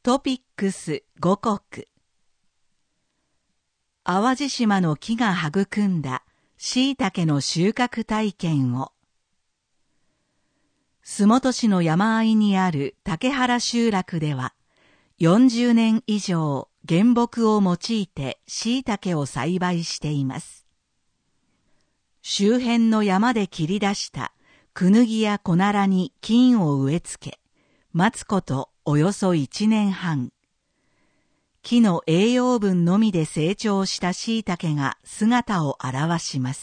トピックス5国。淡路島の木が育んだ椎茸の収穫体験を。洲本市の山あいにある竹原集落では、40年以上原木を用いて椎茸を栽培しています。周辺の山で切り出したクヌギやコナラに菌を植え付け、待つことおよそ1年半。木の栄養分のみで成長した椎茸が姿を現します。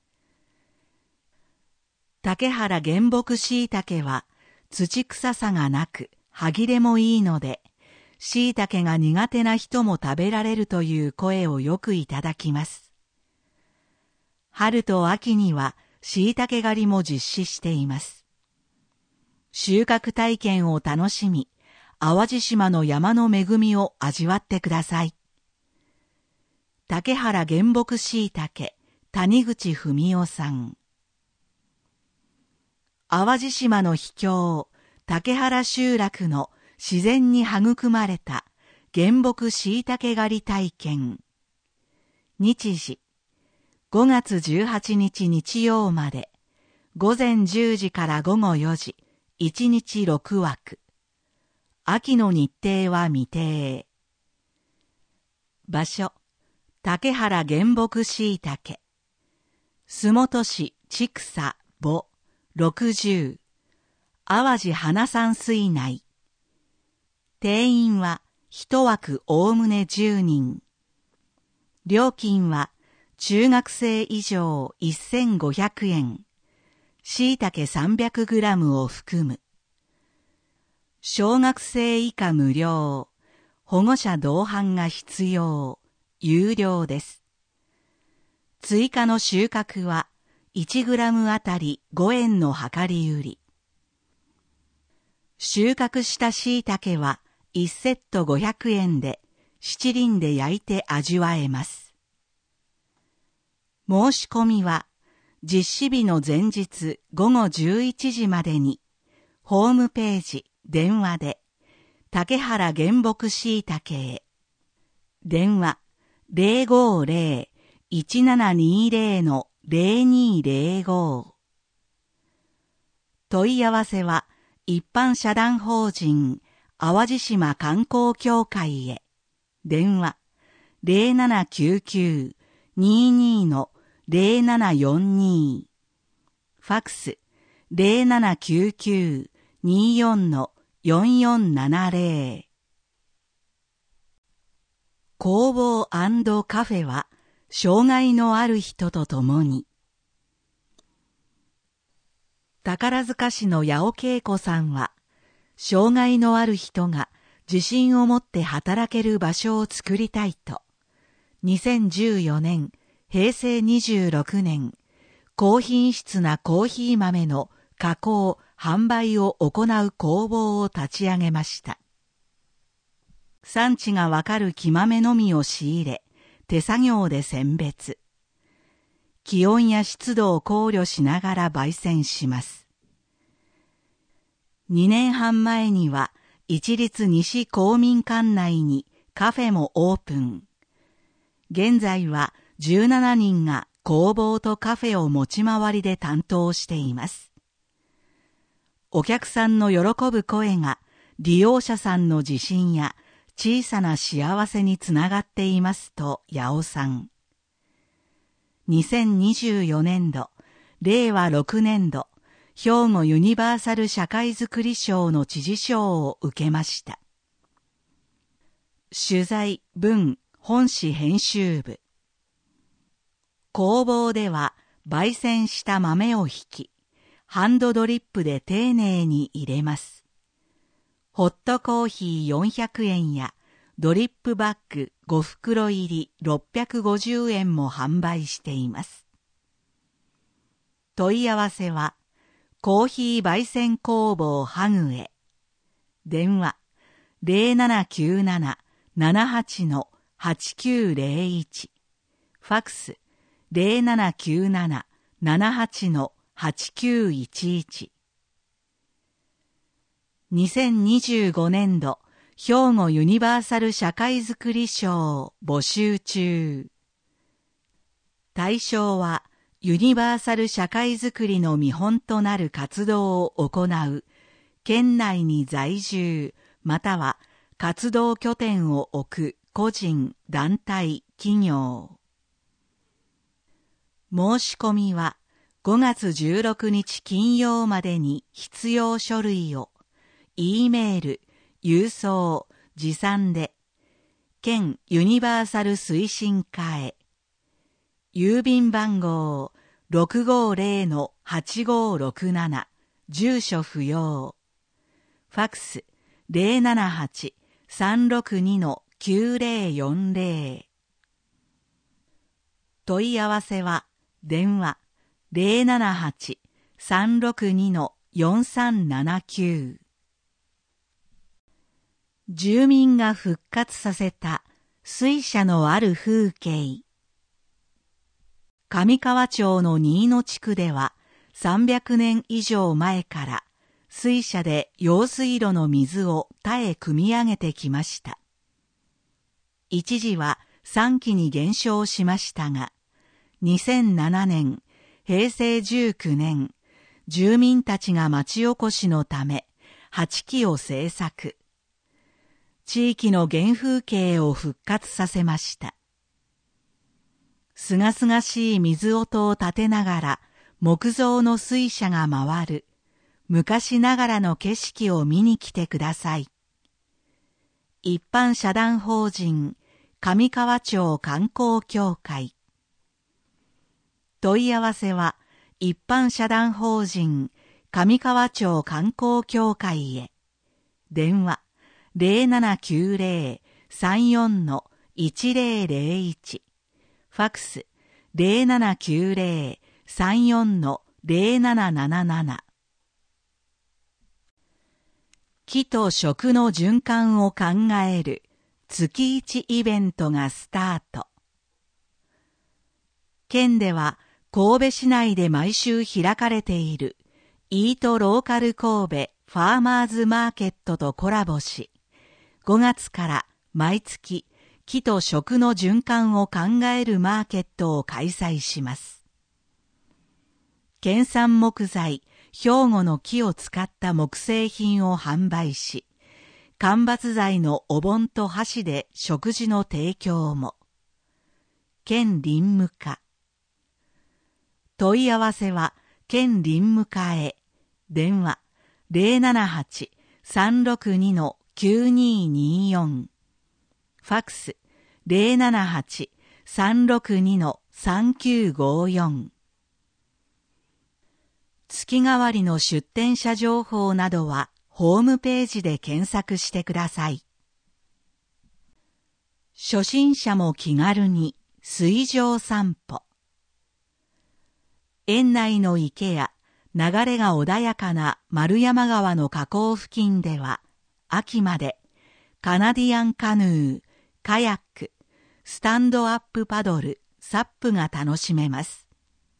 竹原原木椎茸は土臭さがなく歯切れもいいので、椎茸が苦手な人も食べられるという声をよくいただきます。春と秋には椎茸狩りも実施しています。収穫体験を楽しみ、淡路島の山の恵みを味わってください。竹原原木椎茸、谷口文夫さん。淡路島の秘境、竹原集落の自然に育まれた原木椎茸狩り体験。日時、5月18日日曜まで、午前10時から午後4時、1日6枠。秋の日程は未定。場所、竹原原木椎茸。洲本市千草母60。淡路花山水内。定員は1枠おおむね10人。料金は中学生以上1500円。椎茸 300g を含む。小学生以下無料。保護者同伴が必要。有料です。追加の収穫は 1g あたり5円の量り売り。収穫した椎茸は1セット500円で七輪で焼いて味わえます。申し込みは実施日の前日午後11時までにホームページ、電話で竹原原木椎茸へ。電話 050-1720-0205。問い合わせは一般社団法人淡路島観光協会へ。電話 0799-22-0742。ファクス 0799-24-4470。工房&カフェは障害のある人と共に。宝塚市の八尾恵子さんは、障害のある人が自信を持って働ける場所を作りたいと、2014年、平成26年、高品質なコーヒー豆の加工・販売を行う工房を立ち上げました。産地がわかる木豆のみを仕入れ、手作業で選別。気温や湿度を考慮しながら焙煎します。2年半前には、一律西公民館内にカフェもオープン。現在は17人が工房とカフェを持ち回りで担当しています。お客さんの喜ぶ声が利用者さんの自信や小さな幸せにつながっていますと八尾さん。2024年度、令和6年度、兵庫ユニバーサル社会づくり賞の知事賞を受けました。取材文本誌編集部。工房では焙煎した豆をひき、ハンドドリップで丁寧に入れます。ホットコーヒー400円やドリップバッグ5袋入り650円も販売しています。問い合わせはコーヒー焙煎工房ハグへ。電話 0797-78-8901。ファクス 0797-78-8911。2025年度兵庫ユニバーサル社会づくり賞募集中。対象はユニバーサル社会づくりの見本となる活動を行う県内に在住または活動拠点を置く個人、団体、企業。申し込みは5月16日金曜までに必要書類を E メール、郵送、持参で県ユニバーサル推進課へ郵便番号 650-8567 住所不要ファックス 078-362-9040 問い合わせは電話 078-362-4379 住民が復活させた水車のある風景。上川町の新野地区では300年以上前から水車で用水路の水を田へ汲み上げてきました。一時は3基に減少しましたが、2007年、平成19年、住民たちが町おこしのため8基を製作。地域の原風景を復活させました。すがすがしい水音を立てながら木造の水車が回る昔ながらの景色を見に来てください。一般社団法人上川町観光協会。問い合わせは一般社団法人上川町観光協会へ。電話 0790-34-1001 ファックス 0790-34-0777 木と食の循環を考える月1イベントがスタート。県では神戸市内で毎週開かれているイートローカル神戸ファーマーズマーケットとコラボし、5月から毎月木と食の循環を考えるマーケットを開催します。県産木材、兵庫の木を使った木製品を販売し、間伐材のお盆と箸で食事の提供も。県林務課。問い合わせは県林務課へ。電話 078-362-9224 ファックス 078-362-3954 月替わりの出店者情報などはホームページで検索してください。初心者も気軽に水上散歩。園内の池や流れが穏やかな丸山川の河口付近では秋までカナディアンカヌー、カヤック、スタンドアップパドル、サップが楽しめます。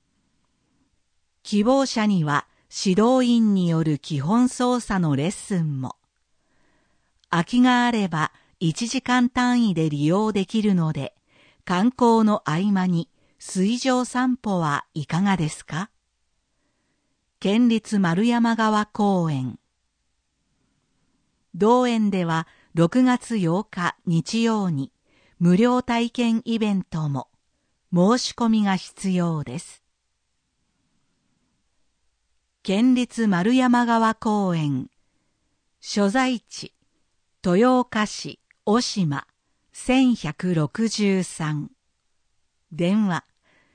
希望者には指導員による基本操作のレッスンも。空きがあれば1時間単位で利用できるので、観光の合間に水上散歩はいかがですか？県立丸山川公園。同園では6月8日日曜に無料体験イベントも。申し込みが必要です。県立丸山川公園。所在地豊岡市小島1163。電話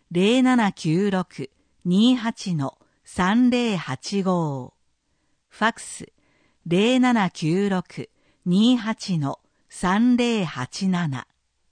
0796-28-3085 ファックス 0796-28-3087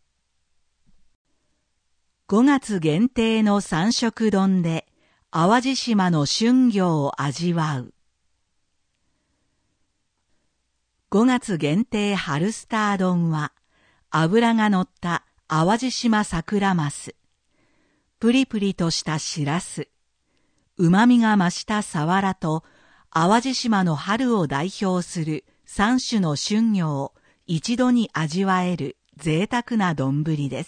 5月限定の三色丼で淡路島の春魚を味わう。5月限定春スター丼は脂がのった淡路島桜マス、プリプリとしたしらす、旨味が増したサワラと淡路島の春を代表する3種の春魚を一度に味わえる贅沢な丼です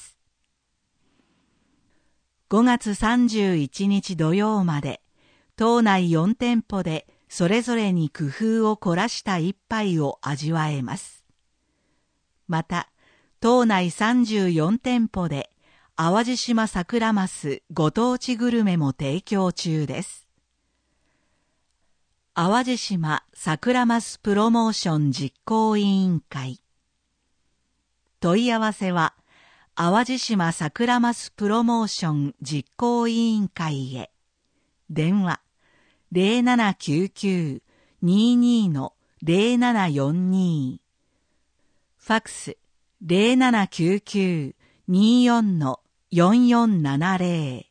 。5月31日土曜まで、島内4店舗でそれぞれに工夫を凝らした一杯を味わえます。また、島内34店舗で淡路島桜マスご当地グルメも提供中です。淡路島桜マスプロモーション実行委員会。問い合わせは、淡路島桜マスプロモーション実行委員会へ。電話0799-22-0742。ファクス0799-24-4470。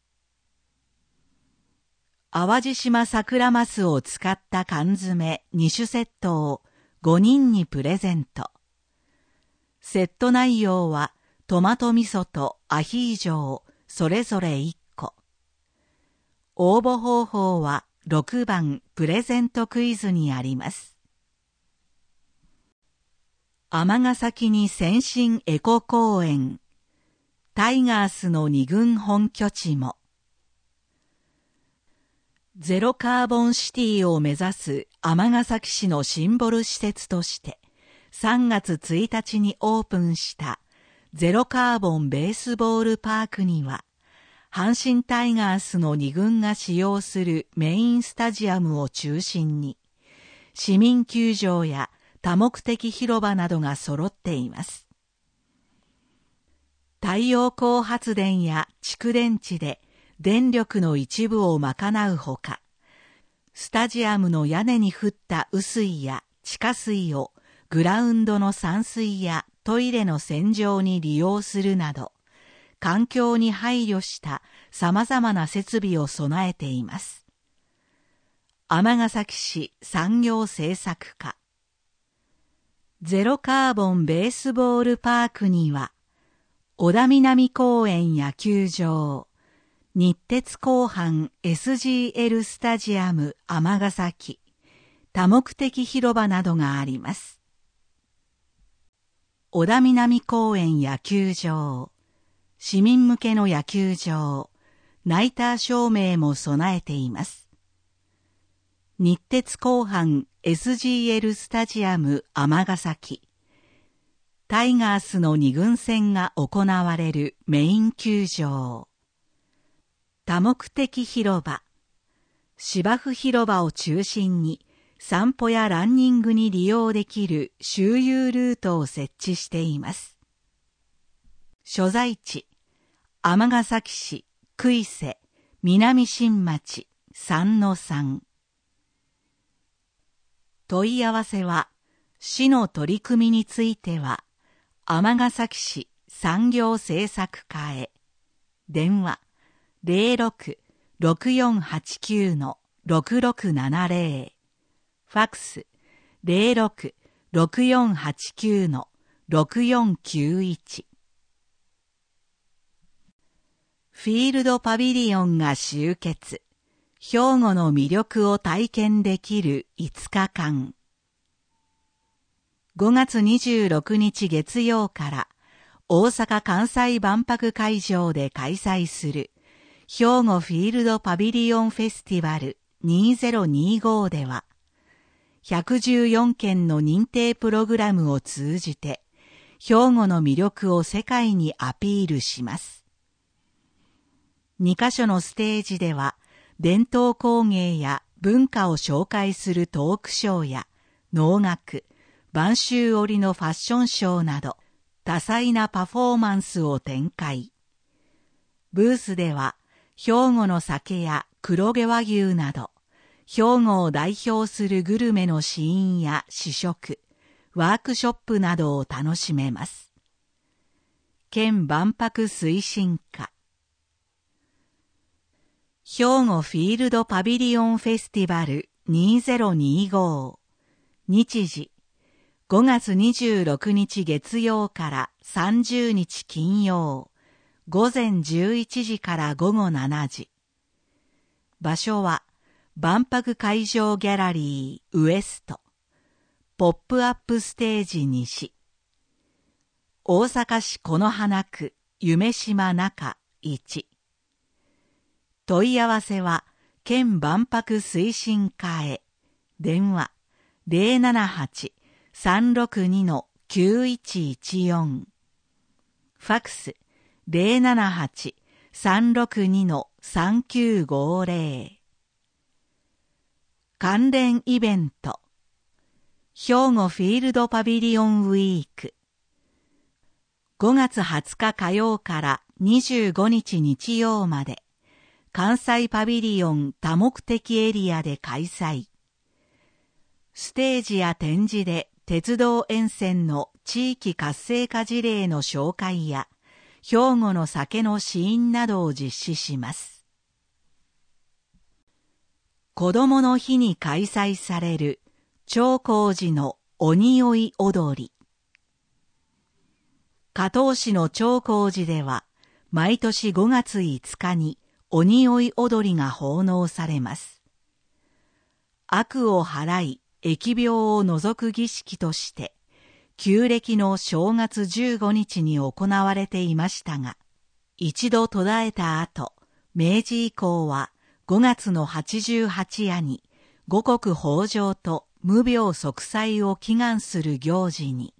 淡路島桜マスを使った缶詰2種セットを5人にプレゼント。セット内容はトマト味噌とアヒージョをそれぞれ1個。応募方法は6番プレゼントクイズにあります。尼崎に先進エコ公園。タイガースの2軍本拠地も。ゼロカーボンシティを目指す尼崎市のシンボル施設として3月1日にオープンしたゼロカーボンベースボールパークには、阪神タイガースの2軍が使用するメインスタジアムを中心に、市民球場や多目的広場などが揃っています。太陽光発電や蓄電池で電力の一部を賄うほか、スタジアムの屋根に降った雨水や地下水をグラウンドの散水やトイレの洗浄に利用するなど、環境に配慮した様々な設備を備えています。尼崎市産業政策課。ゼロカーボンベースボールパークには、小田南公園野球場、日鉄広阪 SGL スタジアム尼崎、多目的広場などがあります。小田南公園野球場、市民向けの野球場、ナイター照明も備えています。日鉄広阪 SGL スタジアム尼崎、タイガースの2軍戦が行われるメイン球場、多目的広場、芝生広場を中心に散歩やランニングに利用できる周遊ルートを設置しています。所在地、尼崎市、杭瀬、南新町、3-3。問い合わせは、市の取り組みについては、尼崎市産業政策課へ。電話、06-6489-6670。ファクス、06-6489-6491。フィールドパビリオンが集結。兵庫の魅力を体験できる5日間。5月26日月曜から大阪・関西万博会場で開催する兵庫フィールドパビリオンフェスティバル2025では、114件の認定プログラムを通じて、兵庫の魅力を世界にアピールします。2カ所のステージでは、伝統工芸や文化を紹介するトークショーや能楽、播州織のファッションショーなど、多彩なパフォーマンスを展開。ブースでは、兵庫の酒や黒毛和牛など、兵庫を代表するグルメの試飲や試食、ワークショップなどを楽しめます。県万博推進課。兵庫フィールドパビリオンフェスティバル2025。日時、5月26日月曜から30日金曜、午前11時から午後7時。場所は、万博会場ギャラリーウエスト、ポップアップステージ西。 大阪市此花区夢島中1。問い合わせは県万博推進課へ。電話 078-362-9114。ファックス 078-362-3950。関連イベント。兵庫フィールドパビリオンウィーク。5月20日火曜から25日日曜まで、関西パビリオン多目的エリアで開催。ステージや展示で鉄道沿線の地域活性化事例の紹介や、兵庫の酒の試飲などを実施します。子どもの日に開催される長光寺の鬼追い踊り。加東市の長光寺では、毎年5月5日に鬼追い踊りが奉納されます。悪を払い、疫病を除く儀式として、旧暦の正月15日に行われていましたが、一度途絶えた後、明治以降は5月の88夜に五穀豊穣と無病息災を祈願する行事に、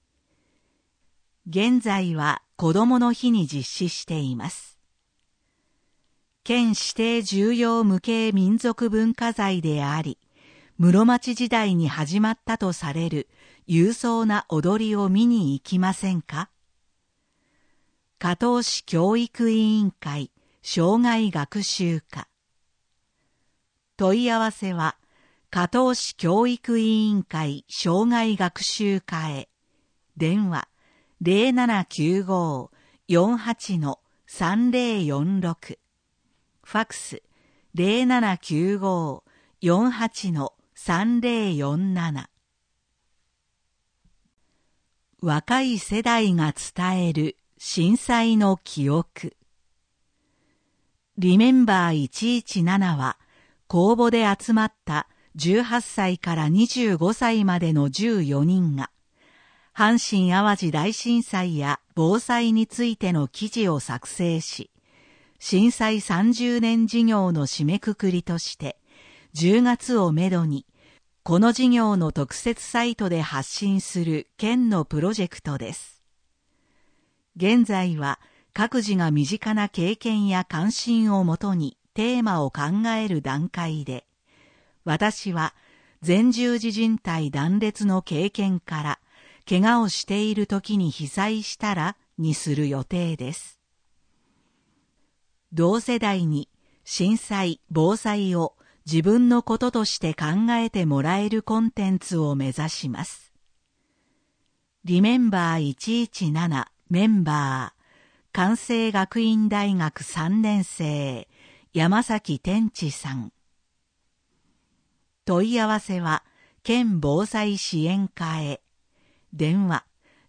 現在は子どもの日に実施しています。県指定重要無形民族文化財であり、室町時代に始まったとされる勇壮な踊りを見に行きませんか？加東市教育委員会障害学習課。問い合わせは、加東市教育委員会障害学習課へ。電話0795-48-3046。ファックス 0795-48-3047。若い世代が伝える震災の記憶。リメンバー117は、公募で集まった18歳から25歳までの14人が、阪神淡路大震災や防災についての記事を作成し、震災30年事業の締めくくりとして、10月をめどに、この事業の特設サイトで発信する県のプロジェクトです。現在は各自が身近な経験や関心をもとにテーマを考える段階で、私は前十字靭帯断裂の経験から、怪我をしている時に被災したらにする予定です。同世代に震災・防災を自分のこととして考えてもらえるコンテンツを目指します。リメンバー117メンバー、関西学院大学3年生、山崎天地さん。問い合わせは、県防災支援課へ。電話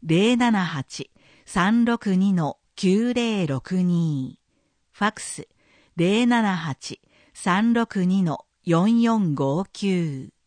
078-362-9062。ファックス 078-362-4459。